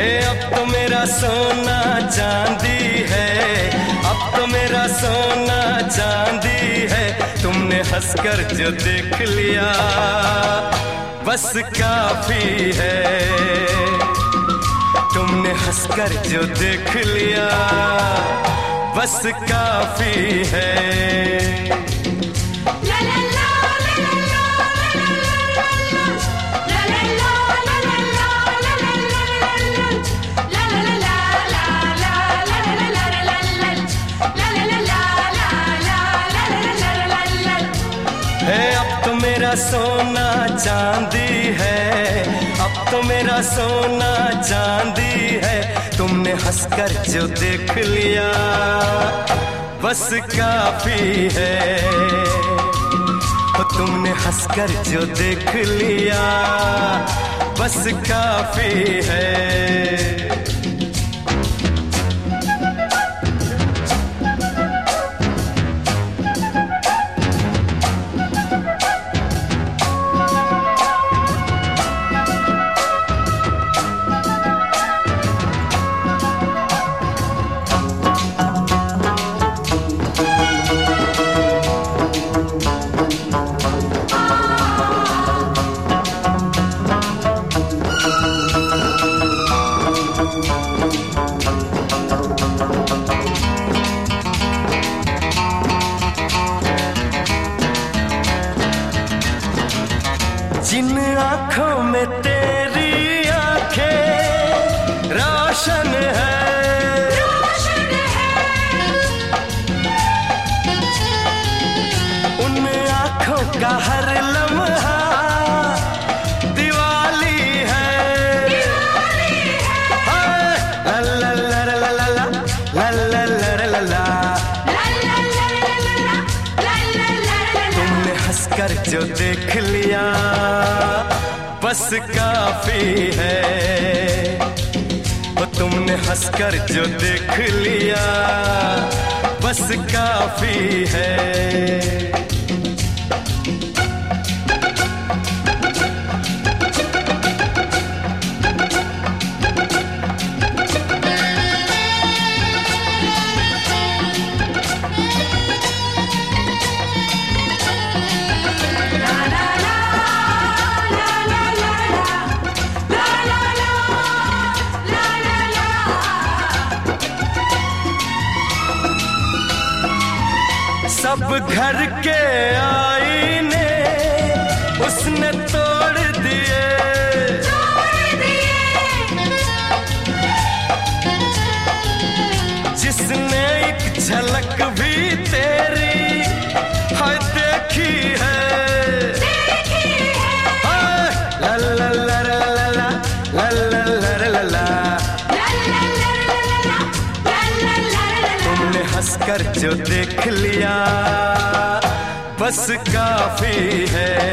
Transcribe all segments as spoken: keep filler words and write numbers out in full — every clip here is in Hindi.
हे अब तो मेरा सोना चांदी है, अब तो मेरा सोना चांदी है। तुमने हंसकर जो देख लिया बस काफी है। तुमने हंसकर जो देख लिया बस काफी है। मेरा सोना चांदी है, अब तो मेरा सोना चांदी है। तुमने हंसकर जो देख लिया बस काफी है। तुमने हंसकर जो देख लिया बस काफी है। जिन आँखों में तेरी आँखें रोशन है, रोशन है। उन आँखों का हर लम्हा दिवाली है, दिवाली है। ला ला ला ला ला ला ला ला ला ला ला। तुमने हंसकर जो देख लिया बस काफी है। वो तुमने हंसकर जो देख लिया बस काफी है। सब घर के आईने उसने तोड़ दिए, तोड़ दिए। जिसने एक झलक भी तेरी हाय देखी है, देखी है। ला ला ला ला ला ला ला ला ला ला। तुमने हंसकर जो देख लिया बस काफी है।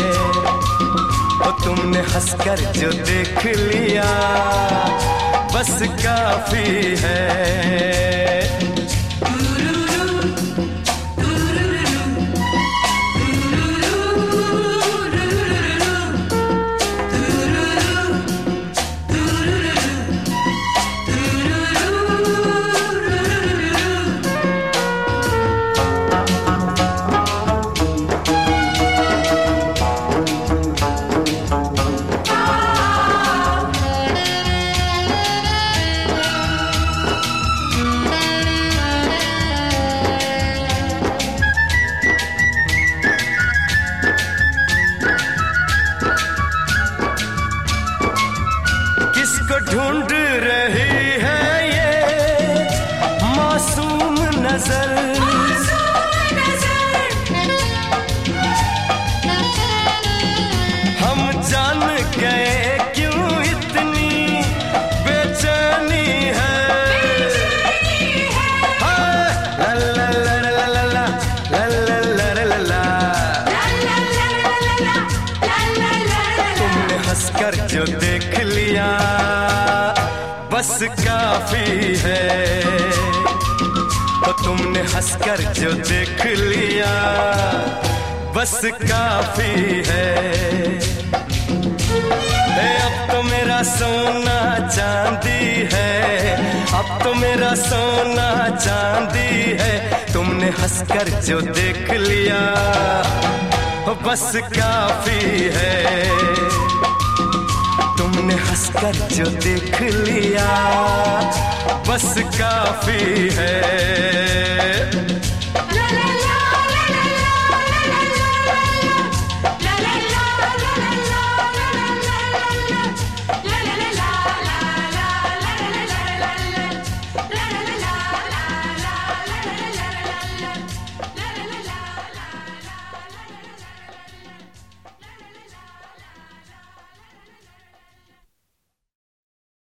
ओ तुमने हंसकर जो देख लिया बस काफी है। किसको ढूंढ रही है ये मासूम नजर, मासूम नजर। हम जान गए क्यों इतनी बेचैनी है, बेचैनी है। ला ला ला ला ला ला ला ला ला ला। तुमने हंसकर जो देख लिया बस काफी है। तो तुमने हंसकर जो देख लिया बस काफी है। अब तो मेरा मेरा सोना चांदी है, अब तो मेरा सोना चांदी है। तुमने हंसकर जो देख लिया बस काफी है। तुमने हंसकर जो देख लिया बस काफी है।